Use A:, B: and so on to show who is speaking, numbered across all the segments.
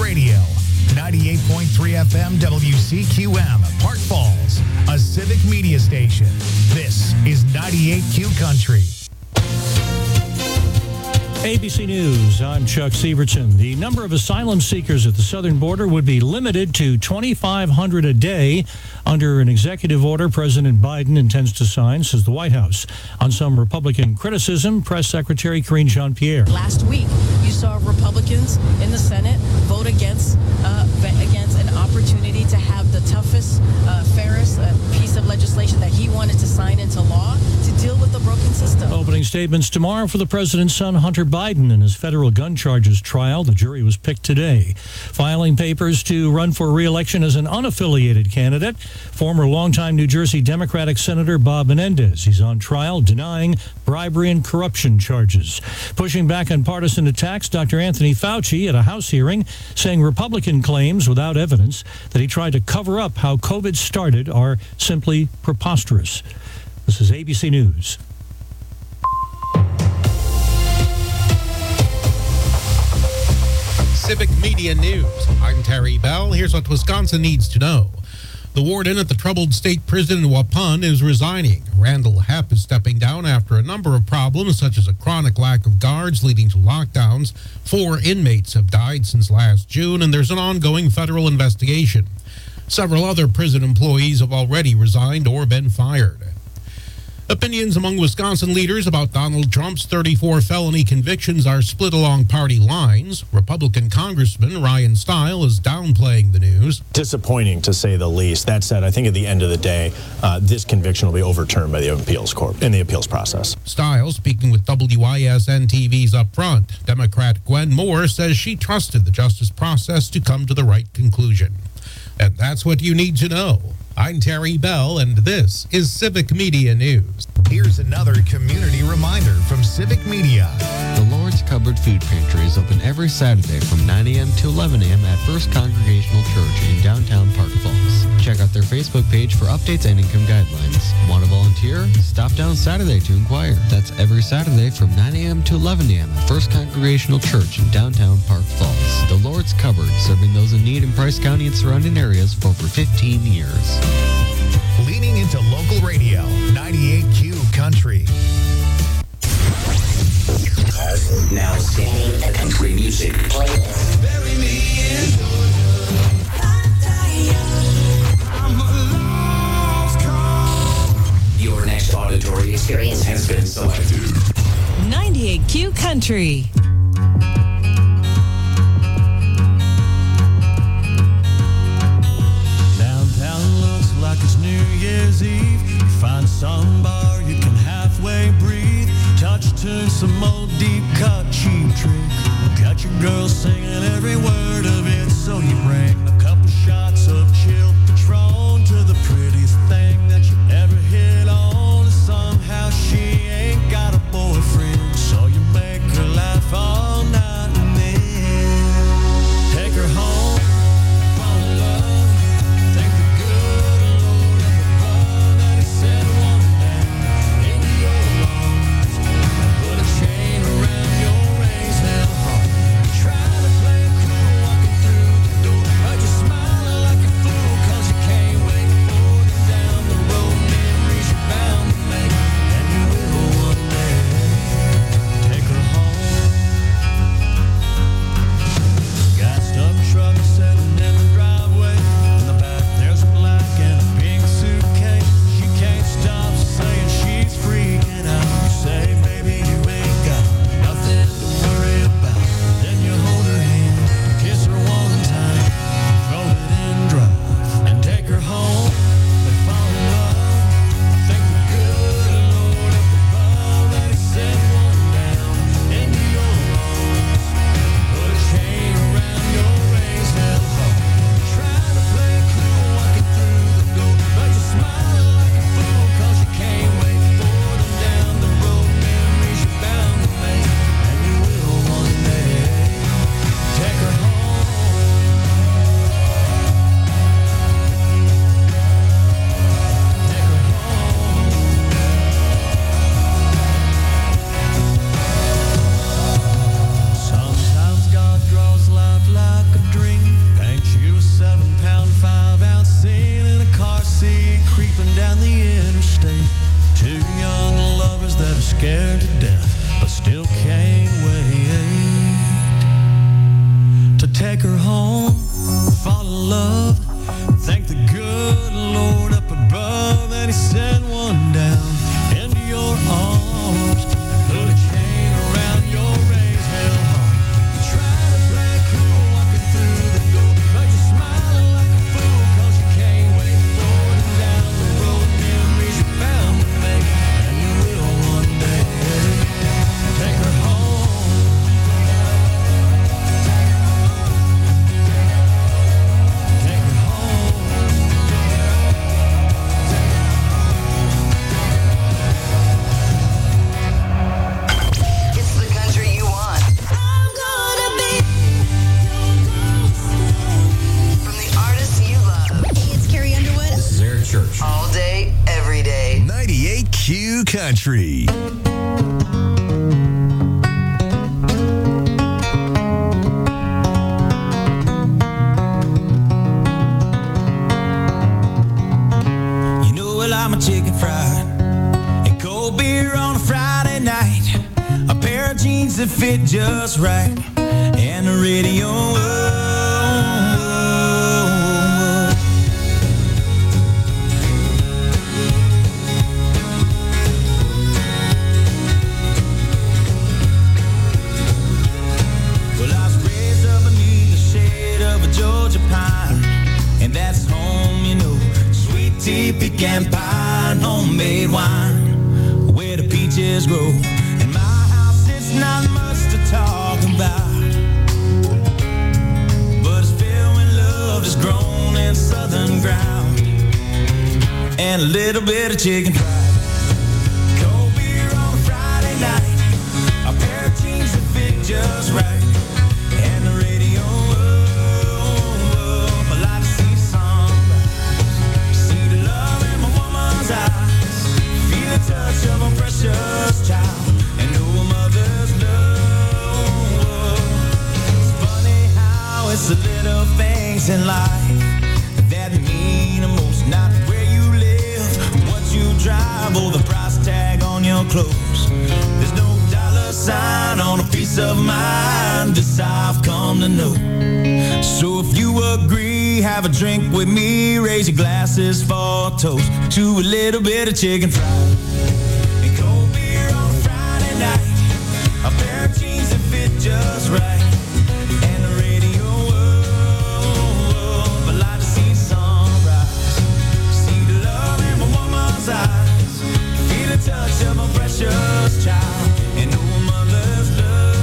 A: radio. 98.3 FM WCQM, Park Falls, a civic media station. This is 98Q Country.
B: ABC News, I'm Chuck Sievertson. The number of asylum seekers at the southern border would be limited to 2,500 a day under an executive order President Biden intends to sign, says the White House. On some Republican criticism, Press Secretary Karine Jean-Pierre.
C: Last week, you saw Republicans in the Senate vote against an opportunity to have the toughest, fairest piece of legislation that he wanted to sign into law to deal with the broken system.
B: Opening statements tomorrow for the president's son, Hunter Biden, in his federal gun charges trial. The jury was picked today. Filing papers to run for re-election as an unaffiliated candidate, former longtime New Jersey Democratic Senator Bob Menendez. He's on trial denying bribery and corruption charges. Pushing back on partisan attacks, Dr. Anthony Fauci at a House hearing saying Republican claims without evidence that he tried to cover up how COVID started are simply preposterous. This is ABC News.
D: Civic Media News. I'm Terry Bell. Here's what Wisconsin needs to know. The warden at the troubled state prison in Waupun is resigning. Randall Hepp is stepping down after a number of problems, such as a chronic lack of guards leading to lockdowns. 4 inmates have died since last June, and there's an ongoing federal investigation. Several other prison employees have already resigned or been fired. Opinions among Wisconsin leaders about Donald Trump's 34 felony convictions are split along party lines. Republican Congressman Ryan Steil is downplaying the news.
E: Disappointing, to say the least. That said, I think at the end of the day, this conviction will be overturned by the appeals court in the appeals process.
D: Steil, speaking with WISN TV's Up Front, Democrat Gwen Moore says she trusted the justice process to come to the right conclusion. And that's what you need to know. I'm Terry Bell, and this is Civic Media News.
A: Here's another community reminder from Civic Media.
F: The Lord's Cupboard Food Pantry is open every Saturday from 9 a.m. to 11 a.m. at First Congregational Church in downtown Park Falls. Check out their Facebook page for updates and income guidelines. Want to volunteer? Stop down Saturday to inquire. That's every Saturday from 9 a.m. to 11 a.m. at First Congregational Church in downtown Park Falls. The Lord's Cupboard, serving those in need in Price County and surrounding areas for over 15 years.
A: Leaning into local radio, 98Q Country.
G: Now standing at country music playlist. Bury me in your next auditory experience has been selected.
H: 98Q Country.
I: Like it's New Year's Eve, you find some bar you can halfway breathe, touch to some old deep cut cheap trick, got your girl singing every word of it, so you bring a couple shots of chill Patron to the prettiest thing that you ever hit on, and somehow she ain't got a boyfriend, so you make her laugh all night and then take her home. Try to play cool. take her home, fall in love, thank the good Lord up above, and he sent one down into your arms, put a chain around your raised hell heart. You try to play cool walking through the door, but you're smiling like a fool, cause you can't wait forward and down the road. Memories you're bound to make, and you will one day. Take her home.
G: Church. All day, every day.
A: 98Q Country.
I: You know, well, I'm a chicken fried and cold beer on a Friday night, a pair of jeans that fit just right, and the radio. Pecan pie and homemade wine, where the peaches grow. In my house, it's not much to talk about, but it's filled with love that's grown in southern ground, and a little bit of chicken fried. Cold beer on a Friday night, a pair of jeans that fit just right. Touch of a precious child and know a mother's love. It's funny how it's the little things in life that mean the most. Not where you live, what you drive, or the price tag on your clothes. There's no dollar sign on a piece of mind. This I've come to know. So if you agree, have a drink with me, raise your glasses for a toast to a little bit of chicken fried. A pair of jeans that fit just right, and the radio. I like to see sunrise, see the love in my woman's eyes, feel the touch of a precious child, and know a mother's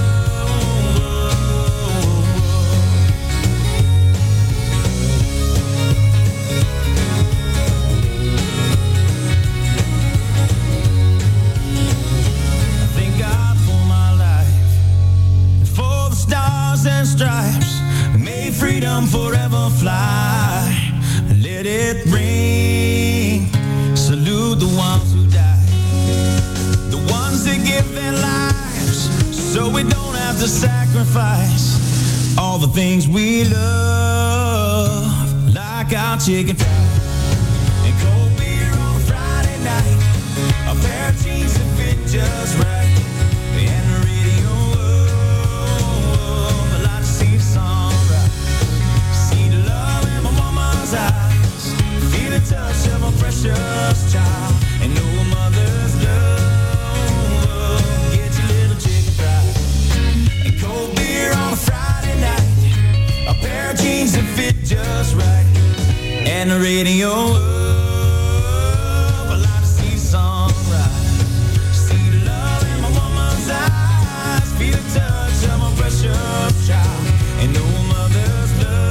I: and stripes, may freedom forever fly. Let it ring. Salute the ones who died, the ones that give their lives, so we don't have to sacrifice all the things we love, like our chicken fried and cold beer on a Friday night, a pair of jeans that fit just right. Touch of a precious child and know a mother's love. Get your little chicken fried and cold beer on a Friday night, a pair of jeans that fit just right, and the radio. I like to see the sunrise, see the love in my woman's eyes, feel the touch of a precious child and know a mother's love.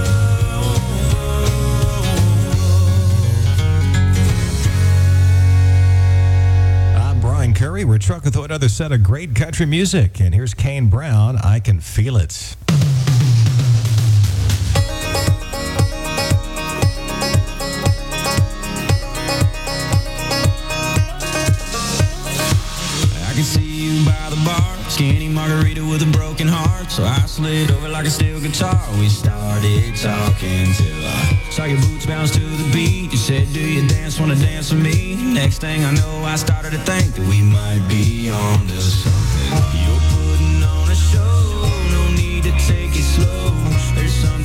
J: Curry, we're trucking through another set of great country music, and here's Kane Brown, I Can Feel It.
I: I can see you by the bar, skinny margarita with a broken heart, so I slid over like a steel guitar. We started talking till I saw your boots bounce to the beat. You said, do you wanna dance with me? Next thing I know, I started to think that we might be on to something. You're putting on a show, no need to take it slow. There's something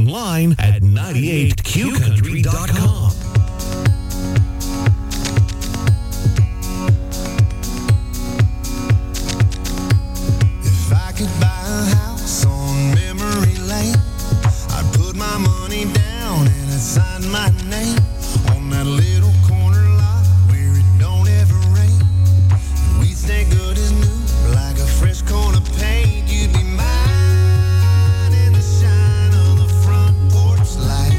K: online at 98qcountry.com.
L: If I could buy a house on memory lane, I'd put my money down and I'd sign my name on that little corner lot where it don't ever rain. We'd stay good as new, like a fresh coat of paint. You'd be mine in the shine of the front porch light.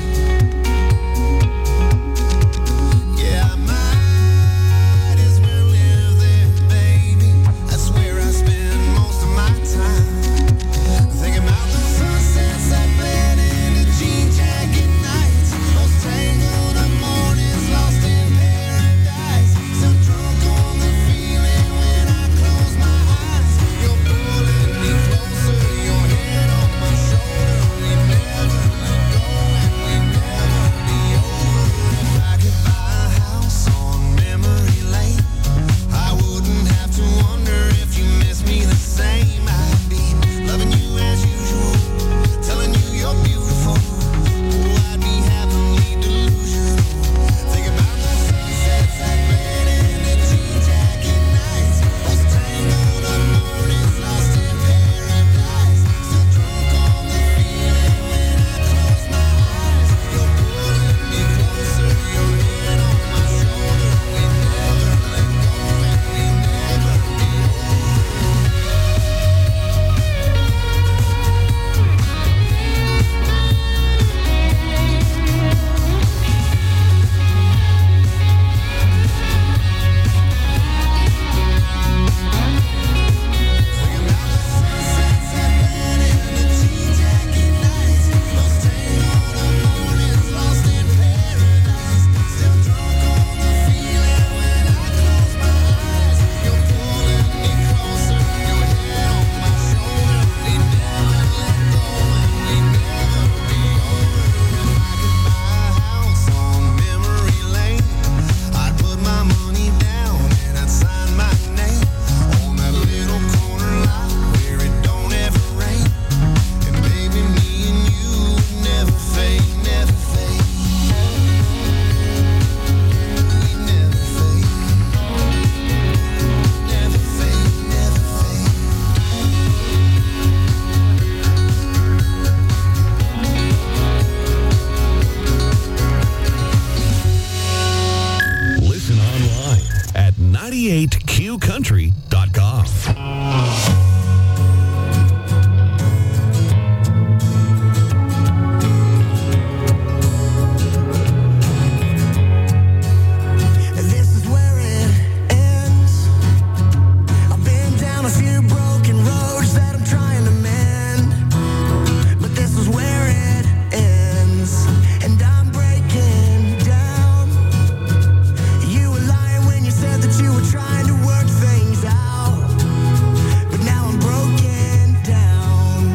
L: Yeah, I might as well live there, baby. That's where I spend most of my time. Thinking about the sunsets that bled into jean jacket nights, those tangled up mornings lost in paradise. Still drunk on the feeling when I close my eyes. You're pulling me closer, your head on my shoulder. We never let go and we never be over. If I could buy a house on memory lane, I wouldn't have to wonder if you miss me the same. I'd be loving you as usual, telling you you're beautiful. Oh, I'd be happily delusional. Think about those sunsets that bled into jean jacket nights, those tangled up mornings lost in paradise. Still drunk on the feeling when I close my eyes. You're pulling me closer, your head on my shoulder. We never let go and we never be over. I'd put my money down and I'd sign my name on that little corner lot where it don't ever rain. And baby, me and you would never fade, never fade. We never fade, never fade, never fade.
K: Listen online at 98qcountry.com.
L: This is where it ends. I've been down a few broken roads that I'm trying to mend, but this is where it ends, and I'm breaking down. You were lying when you said that you were trying to work things out, but now I'm broken down.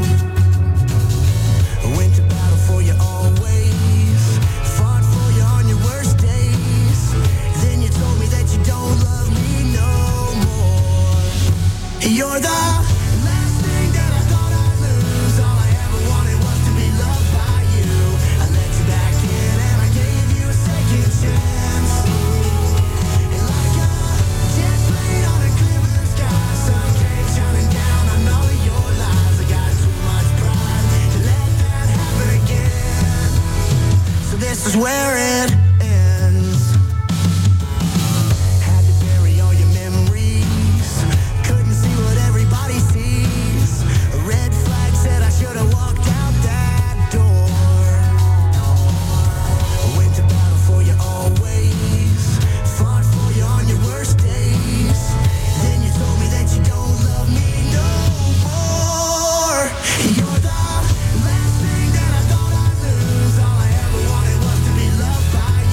L: I went to battle for you always, fought for you on your worst days. Then you told me that you don't love me no more. You're the last thing that I thought I'd lose. All I ever wanted was to be loved by you. I let you back in and I gave you a second chance. And like a jet plane on a clear blue sky, sun came shining down on all of your lies. I got too much pride to let that happen again. So this is where it ends. Had to bury all your memories. Couldn't see what everybody sees. A red flag said I should have walked out that door. I went to battle for you always, fought for you on your worst days. Then you told me that you don't love me no more. You're the last thing that I thought I'd lose. All I ever wanted was to be loved by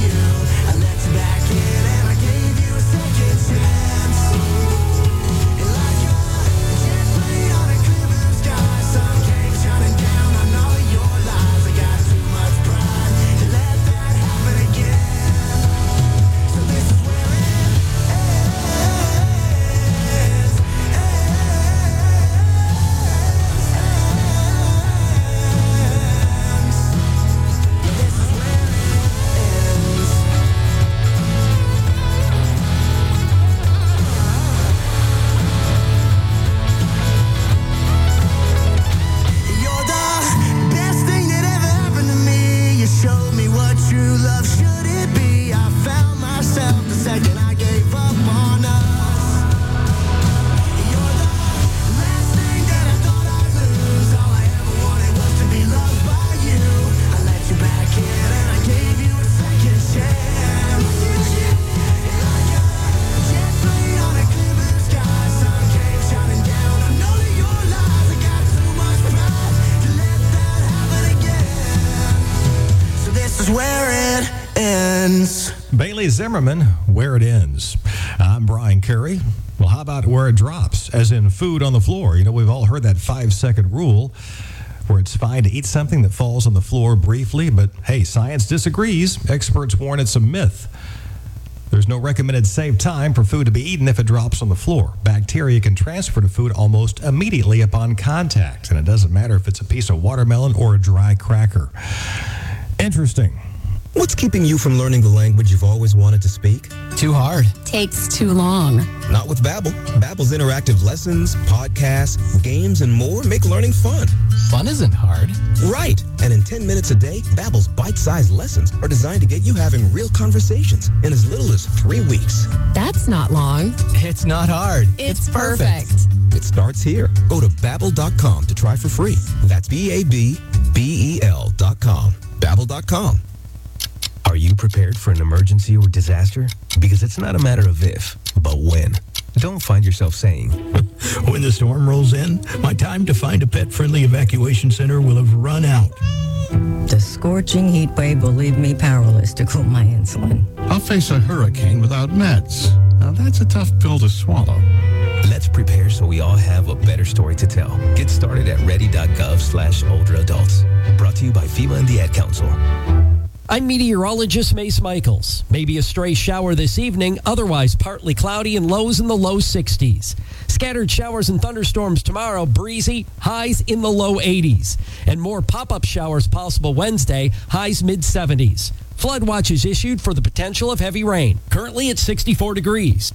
M: is where it ends.
J: Bailey Zimmerman, Where It Ends. I'm Brian Curry. Well, how about where it drops, as in food on the floor? You know, we've all heard that 5-second rule where it's fine to eat something that falls on the floor briefly, but hey, science disagrees. Experts warn it's a myth. There's no recommended safe time for food to be eaten if it drops on the floor. Bacteria can transfer to food almost immediately upon contact, and it doesn't matter if it's a piece of watermelon or a dry cracker. Interesting.
N: What's keeping you from learning the language you've always wanted to speak?
O: Too hard.
P: Takes too long.
N: Not with Babbel. Babbel's interactive lessons, podcasts, games, and more make learning fun.
O: Fun isn't hard.
N: Right. And in 10 minutes a day, Babbel's bite-sized lessons are designed to get you having real conversations in as little as 3 weeks.
P: That's not long.
O: It's not hard.
P: It's perfect.
N: It starts here. Go to Babbel.com to try for free. That's Babbel.com. Babbel.com.
Q: Are you prepared for an emergency or disaster? Because it's not a matter of if, but when. Don't find yourself saying,
R: when the storm rolls in, my time to find a pet-friendly evacuation center will have run out.
S: The scorching heat wave will leave me powerless to cool my insulin.
T: I'll face a hurricane without meds. Now that's a tough pill to swallow.
Q: Let's prepare so we all have a better story to tell. Get started at ready.gov/older adults. Brought to you by FEMA and the Ad Council.
U: I'm meteorologist Mace Michaels. Maybe a stray shower this evening, otherwise partly cloudy and lows in the low 60s. Scattered showers and thunderstorms tomorrow, breezy, highs in the low 80s. And more pop-up showers possible Wednesday, highs mid-70s. Flood watch is issued for the potential of heavy rain. Currently at 64 degrees.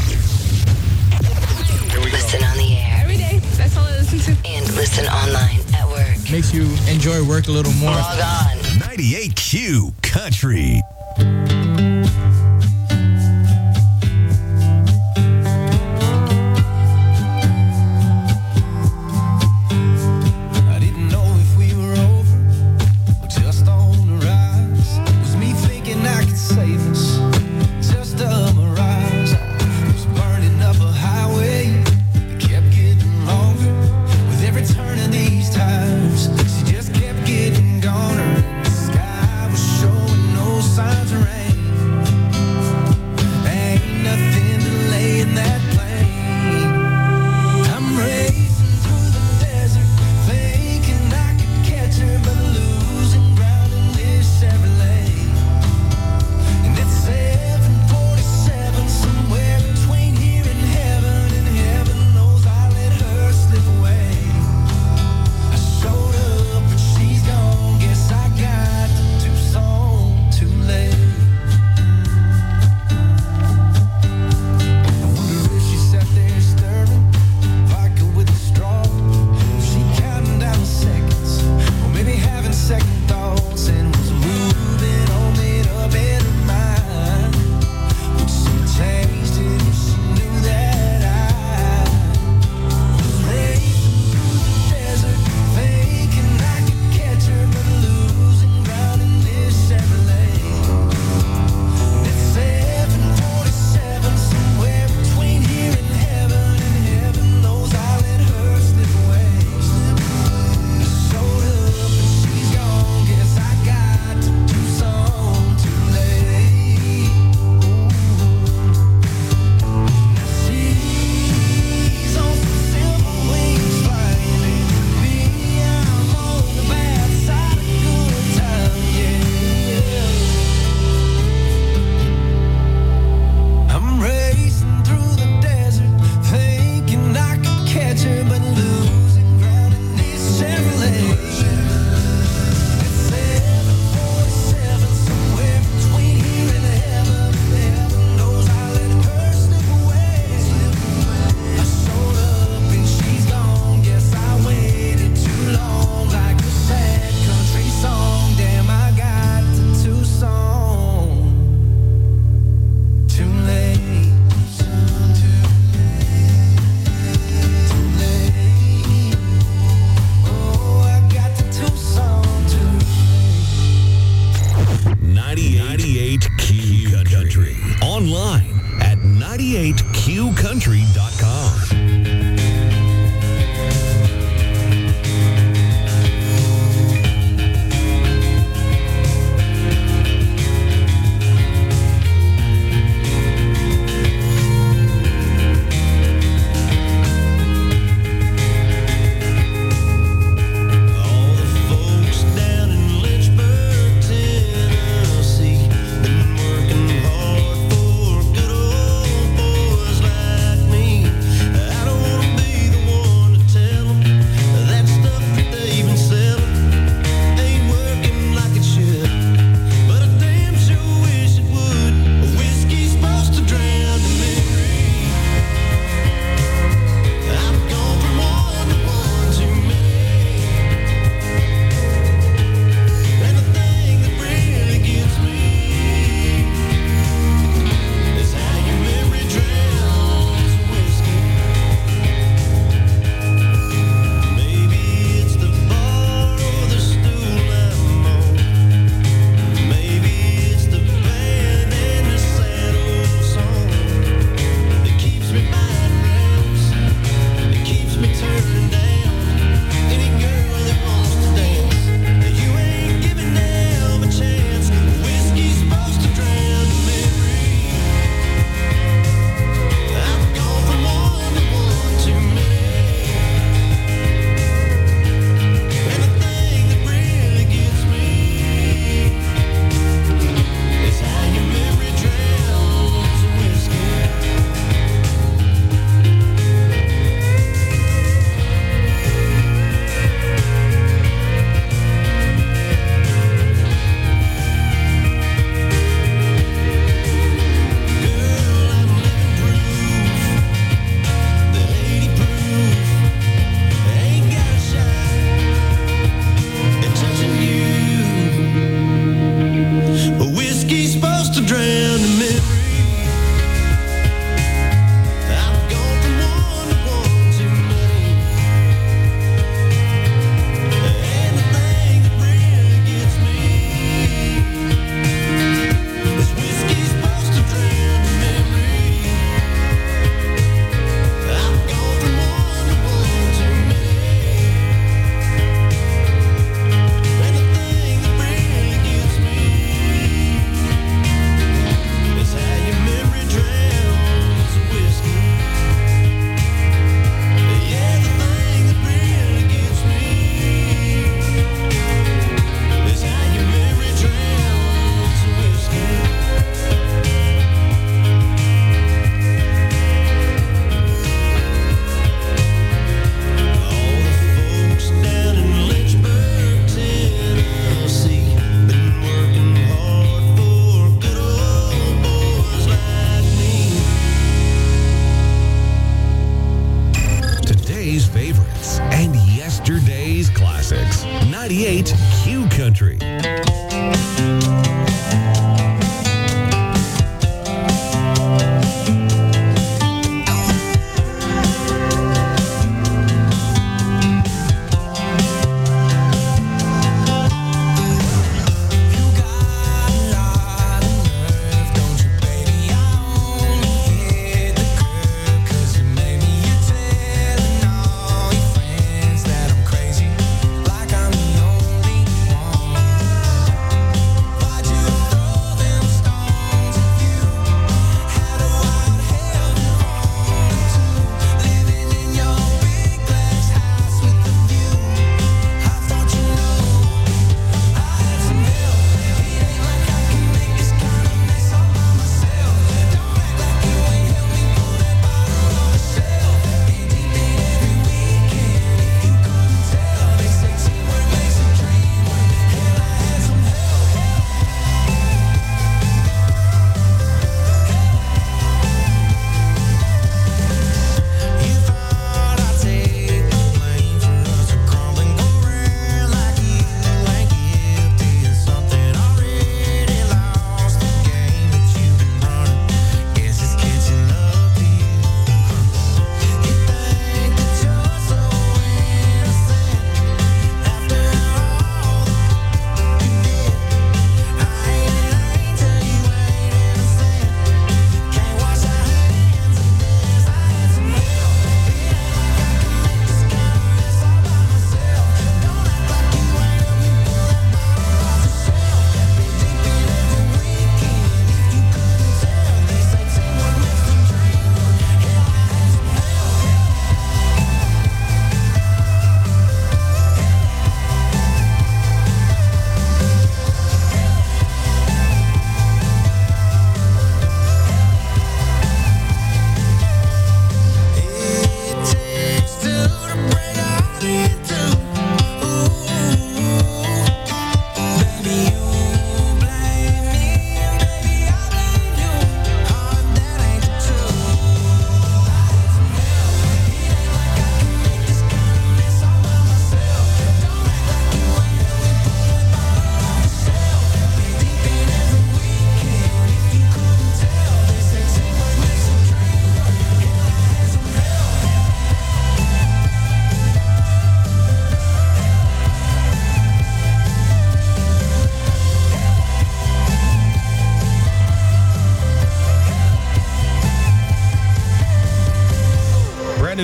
V: Listen on the air.
W: Every day. That's all I listen to.
V: And listen online at work.
O: Makes you enjoy work a little more.
V: Log on.
K: 98Q Country.
L: I didn't know if we were over or just on the rise. Was me thinking I could save us? Just a mirage. I was burning up a highway that kept getting longer with every turn of these times. She just kept getting goner. The sky was showing no signs of rain. Ain't nothing delaying that plane. I'm racing through the desert, thinking I could catch her, but losing ground in this Chevrolet. And it's 747, somewhere between here and heaven knows I let her slip away. I showed up, but she's gone. Guess I got to Tucson too late. I wonder if she sat there stirring vodka with a straw. If she counting down the seconds, or maybe having second thoughts, and was moving all made up in her mind. Would she changed it if she knew that I was racing through the desert, thinking I could catch her, but losing ground in this Chevrolet. And it's 747, somewhere between here and heaven knows I let her slip away. I showed up and she's gone. Guess I got to Tucson too late. Now she's on some silver wings flying, and me, I'm on the bad side of good time, yeah. I'm racing through the desert, thinking I could catch her, but losing ground in this Chevrolet. It's 747, somewhere between here and heaven knows I let her slip away. I showed up and she's gone. Guess I waited too long, like a sad country song. Damn, I got to Tucson too late. Too late. Oh, I got to Tucson too late.
K: 98Q Country. Online at 98QCountry.com.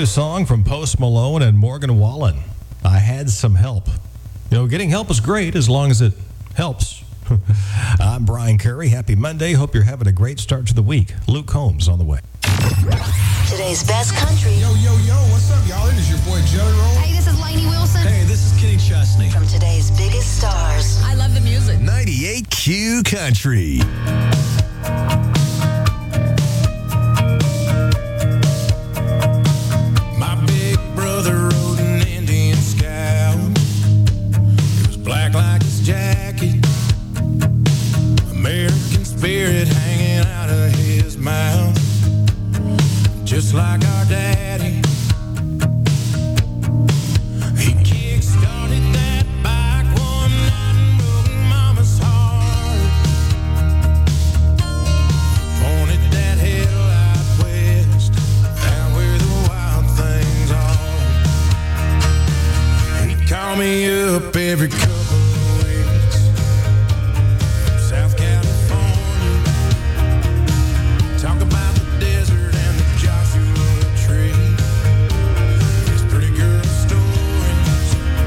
J: new song from Post Malone and Morgan Wallen. I had some help. You know, getting help is great as long as it helps. I'm Brian Curry. Happy Monday. Hope you're having a great start to the week. Luke Combs on the way.
V: Today's best country.
B: Yo, what's up, y'all? It is your boy Jelly Roll.
V: Hey, this is Lainey Wilson.
B: Hey, this is Kenny Chesney.
V: From today's biggest stars.
P: I love the music.
K: 98Q Country.
L: My big brother rode an Indian Scout. It was black like his jacket. American spirit hanging out of his mouth. Just like our daddy. He kick-started that bike one night and broke mama's heart. Pointed that headlight west, out where the wild things are. He'd call me up every couple of weeks. South California. Talk about the desert and the Joshua tree. His pretty girl stories.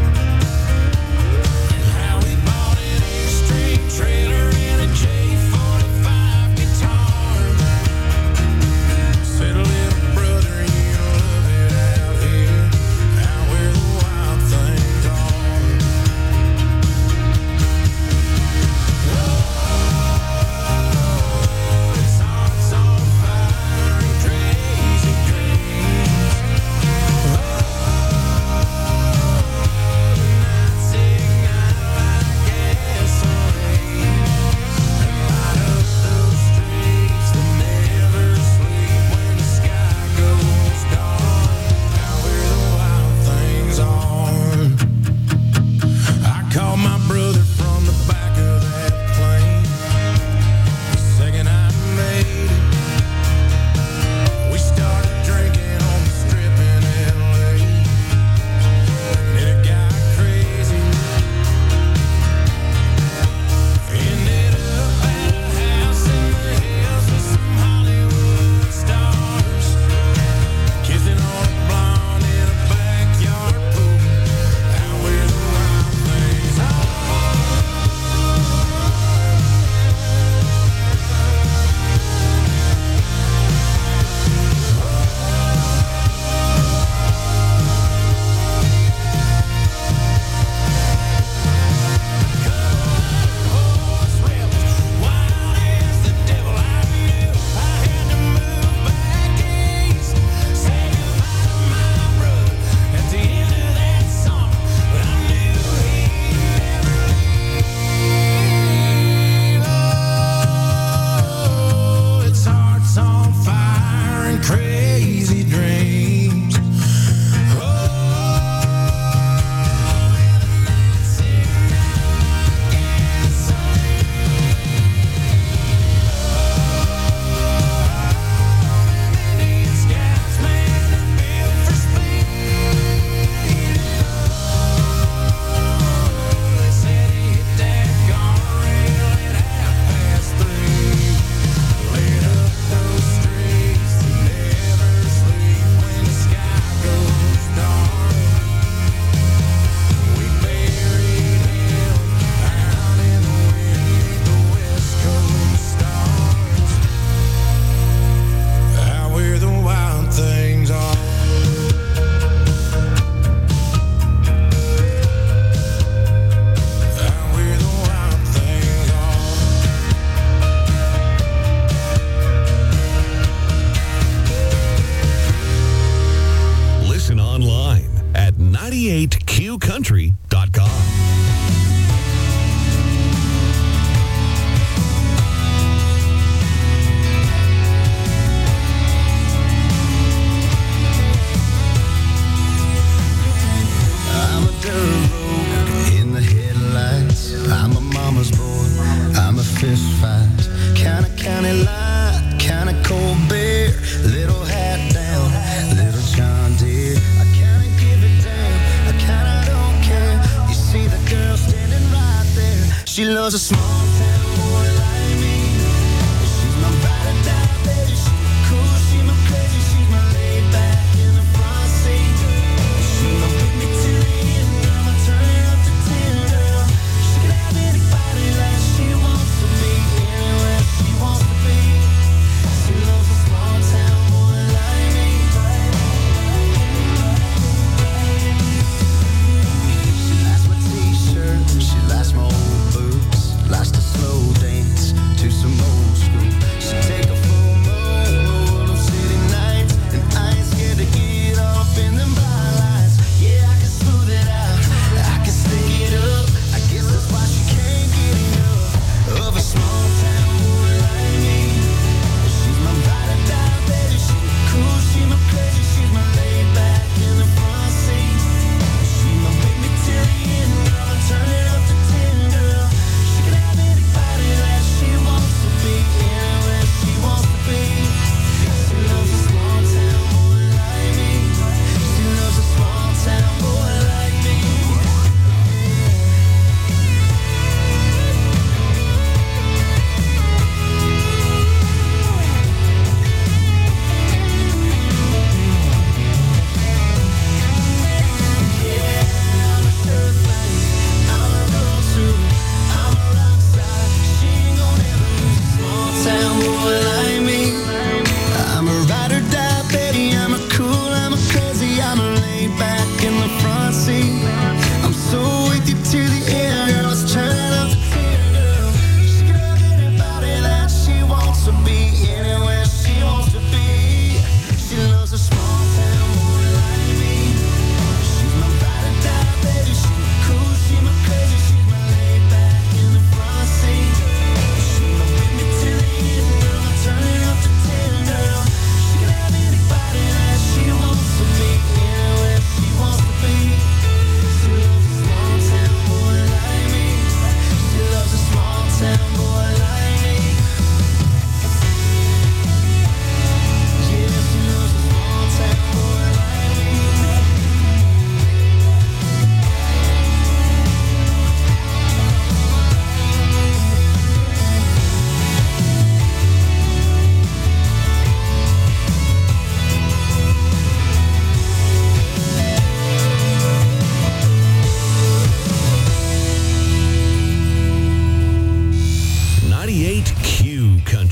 L: And how he bought an A-string trailer and a J45 guitar. Said, little brother, you'll love it out here, out where the wild things are. It's hearts on fire and crazy dreams. Nights ignite like gasoline and light up those streets that never sleep when the sky goes dark. Out where the wild things are. I called my brother from the back of that plane. The second I made it, we started drinking on the strip in LA. And it got crazy. Ended up at a house in the hills with some Hollywood stars. Kissing on a blonde in a backyard pool. Out where the wild things are. Horse rebels, wild as the devil. I knew I had to move back east. Say goodbye to my brother at the end of that summer, but I knew he'd never leave. Oh, it's hearts on fire and crazy dreams. Oh, and the nights ignite like gasoline. Them Indian Scouts, man, they're built for speed. They said he hit that guardrail at 3:30. Lit up those streets that never sleep when the sky goes dark. We buried him out in the wind beneath the West Coast stars. Out where the wild things are. Out where the wild things are.
K: Listen online at 98QCountry.com.
L: I'm a dirt road in the headlights. I'm a mama's boy. I'm a fist fight. Kinda county line, kinda cold beer. Little hat down, little John Deere. I kinda give a damn, I kinda don't care. You see the girl standing right there. She loves a small town boy like me. She's my ride or die, baby. She's my cool, she's my crazy, she's my laid back in the front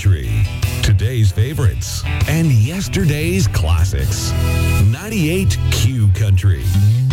K: Country. Today's favorites and yesterday's classics. 98Q Country.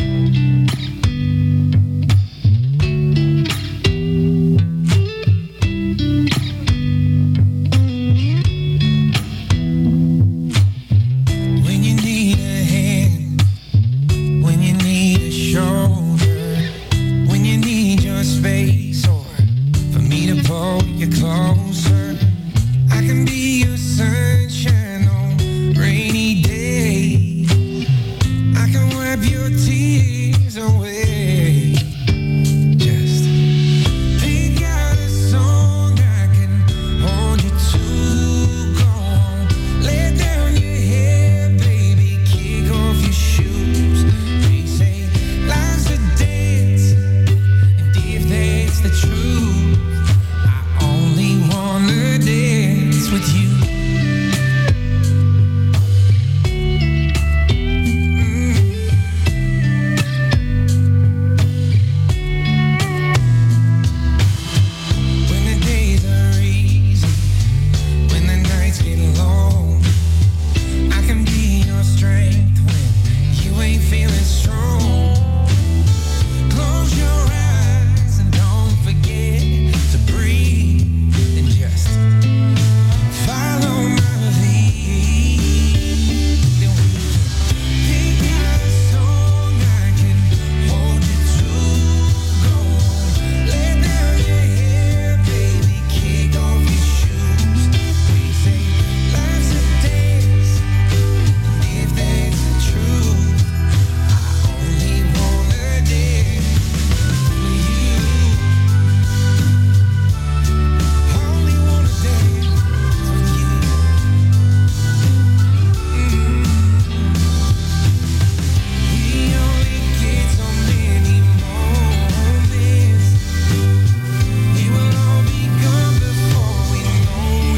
L: When you need a hand, when you need a shoulder, when you need your space, or for me to pull you closer, I can be your sunshine on rainy day. I can wipe your tears away. Just pick out a song I can hold you to. Go on, lay down your head, baby, kick off your shoes. They say life's a dance, and if that's the truth, I only wanna dance with you. When the days are easy, when the nights get long, I can be your strength when you ain't feeling strong. Close your eyes and don't forget to breathe and just follow my lead. Then we can pick out a song I can hold you to. Go on, lay down your hair, baby, kick off your shoes. We say life's a dance, and if that's the truth, I only wanna dance with you. Only wanna dance with you. We only get so many moments. We will all be gone before we know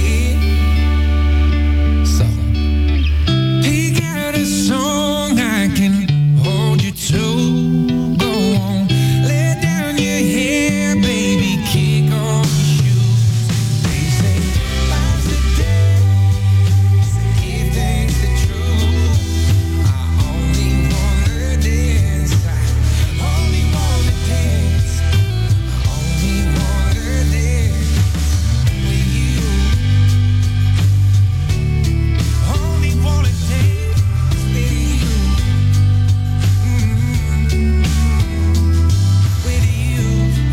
L: it. So pick out a song I can hold you to. Go on, lay down your hair, baby, kick off your shoes. They say life's a dance, and if that's the truth, I only wanna dance. I only wanna dance. I only wanna dance with you. Only wanna dance with you. With you.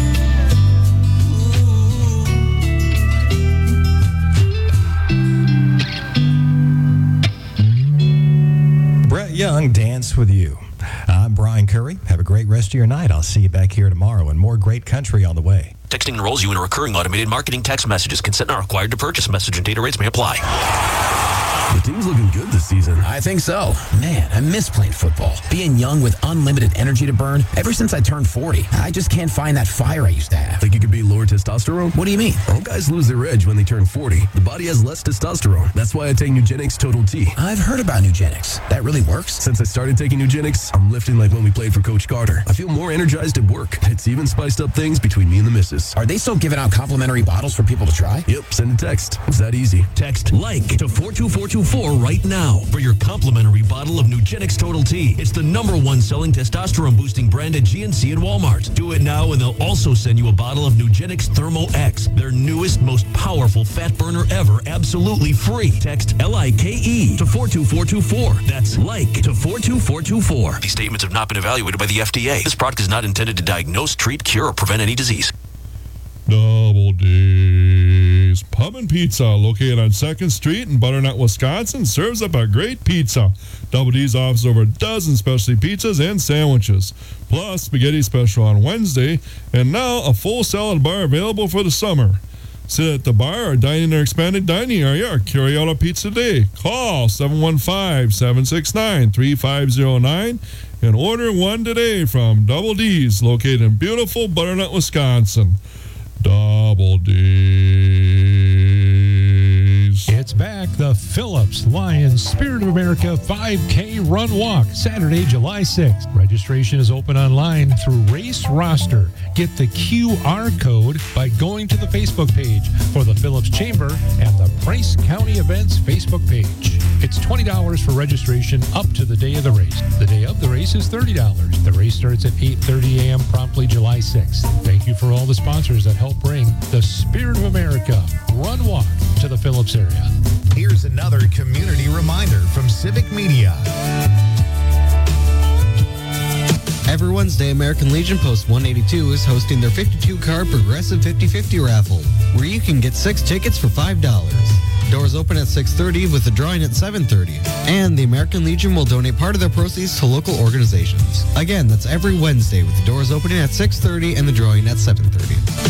J: Brett Young, Dance With You. I'm Brian Curry. Have a great rest of your night. I'll see you back here tomorrow and more great country on the way.
C: Texting enrolls you in a recurring automated marketing text messages. Consent not required to purchase. Message and data rates may apply.
Q: The team's looking good this season. I think so. Man, I miss playing football. Being young with unlimited energy to burn. Ever since I turned 40, I just can't find that fire I used to have.
D: Think you could be lower testosterone?
Q: What do you mean?
D: All guys lose their edge when they turn 40. The body has less testosterone. That's why I take Nugenix Total T.
Q: I've heard about Nugenix. That really works?
D: Since I started taking Nugenix, I'm lifting like when we played for Coach Carter. I feel more energized at work. It's even spiced up things between me and the missus.
Q: Are they still giving out complimentary bottles for people to try?
D: Yep, send a text. It's that easy.
C: Text LIKE to 42424 right now for your complimentary bottle of Nugenix Total T. It's the #1 selling testosterone boosting brand at GNC and Walmart. Do it now and they'll also send you a bottle of Nugenix Thermo X, their newest, most powerful fat burner ever, absolutely free. Text LIKE to 42424. That's LIKE to 42424. These statements have not been evaluated by the FDA. This product is not intended to diagnose, treat, cure, or prevent any disease.
E: Double D's Pub and Pizza, located on 2nd Street in Butternut, Wisconsin, serves up a great pizza. Double D's offers over a dozen specialty pizzas and sandwiches, plus spaghetti special on Wednesday, and now a full salad bar available for the summer. Sit at the bar or dine in their expanded dining area or carry out a pizza today. Call 715-769-3509 and order one today from Double D's, located in beautiful Butternut, Wisconsin. Double D's.
X: It's back. The
F: Phillips Lions Spirit of America 5K Run Walk, Saturday, July 6th. Registration is open online through Race Roster. Get the QR code by going to the Facebook page for the Phillips Chamber and the Price County Events Facebook page. It's $20 for registration up to the day of the race. The day of the race is $30. The race starts at 8:30 a.m. promptly July 6th. Thank you for all the sponsors that help bring the Spirit of America Run Walk to the Phillips area.
A: Here's another community reminder from Civic Media.
G: Every Wednesday, American Legion Post 182 is hosting their 52-car Progressive 50/50 raffle, where you can get 6 tickets for $5. Doors open at 6:30 with the drawing at 7:30. And the American Legion will donate part of their proceeds to local organizations. Again, that's every Wednesday with the doors opening at 6:30 and the drawing at 7:30.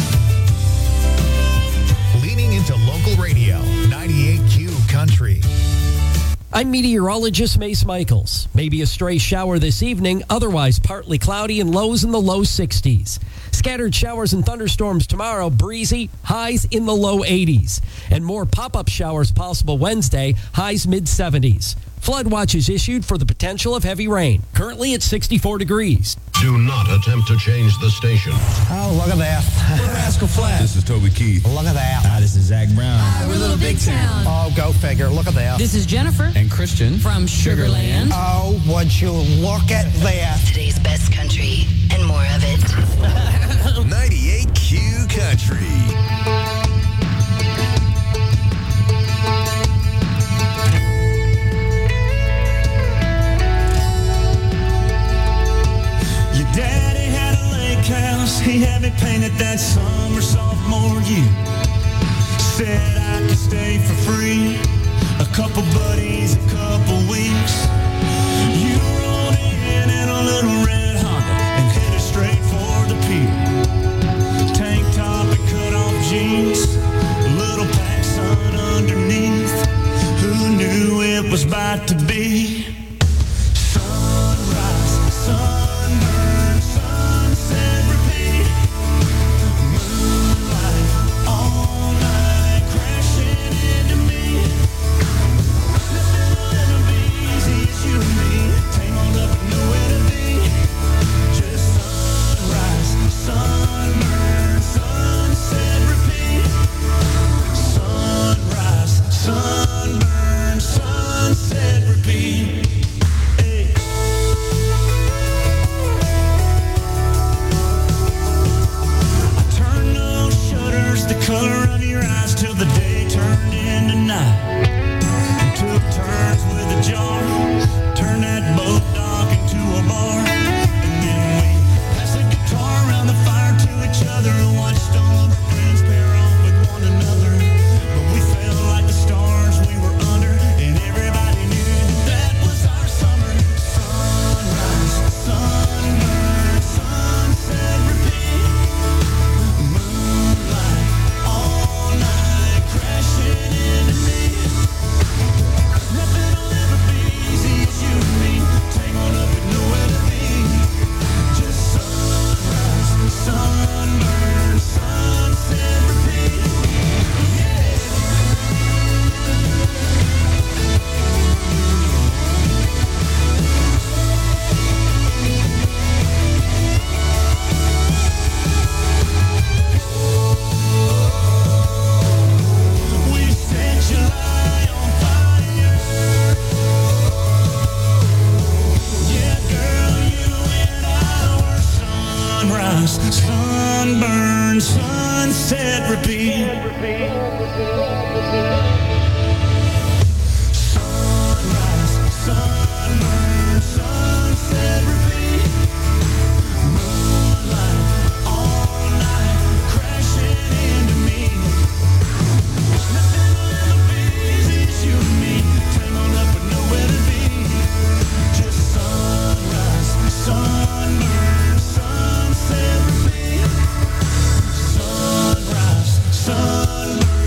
A: Leaning into local radio, 98Q Country.
U: I'm meteorologist Mace Michaels. Maybe a stray shower this evening, otherwise partly cloudy and lows in the low 60s. Scattered showers and thunderstorms tomorrow, breezy, highs in the low 80s. And more pop-up showers possible Wednesday, highs mid-70s. Flood watch is issued for the potential of heavy rain. Currently at 64 degrees.
H: Do not attempt to change the station.
X: Oh, look at that. We're Rascal Flatts.
H: This is Toby Keith.
X: Look at that.
Y: Hi, this is Zach Brown.
X: We're Little Big Town. Oh, go figure. Look at that.
Z: This is Jennifer.
Y: And Christian.
Z: From Sugarland.
X: Oh, would you look at that.
V: Today's best country and more of it.
K: 98Q Country.
I: Your daddy had a lake house. He had me painted that summer sophomore year. Said I could stay for free. A couple buddies, a couple weeks. You rolled in a little red Honda and headed straight for the pier. Tank top and cut off jeans. A little pack sun underneath. Who knew it was about to be? Sunrise, sunburn, sunset, repeat. Moonlight, all night, crashing into me. Nothing will ever be easy as you and me. Tame on up and nowhere to be. Just sunrise, sunburn, sunset, repeat. Sunrise, sunburn, sunset, repeat. Hey. I turned those shutters the color of your eyes till the day turned into night. And took turns with a jar, turned that boat dock into a bar. And then we passed the guitar around the fire to each other and watched all of our friends pair off with one another. But we felt like the stars we were under, and everybody knew that was our summer. Sunrise, sunburn, sunset, repeat. Moonlight, all night, crashing into me. Nothing will ever be easy as you and me. Take on up and nowhere to be. Just sunrise, sunburn, sunset, repeat. We set July on fire. Yeah, girl, you and I were sunrise, sunburn, sunset, repeat. Sunrise, sunburn, sunset, repeat. Moonlight, all night, crashing into me. Nothing will ever be easy as you and me. Time on up and nowhere to be. Just sunrise, sunburn, sunset, repeat. Sunrise, sunburn,